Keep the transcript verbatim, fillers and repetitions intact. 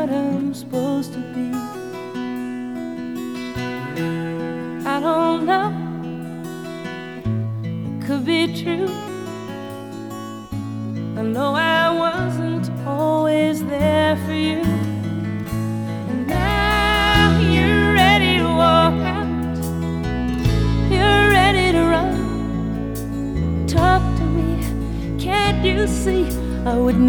what I'm supposed to be. I don't know, it could be true. I know I wasn't always there for you. And now you're ready to walk out, you're ready to run. Talk to me, can't you see I would never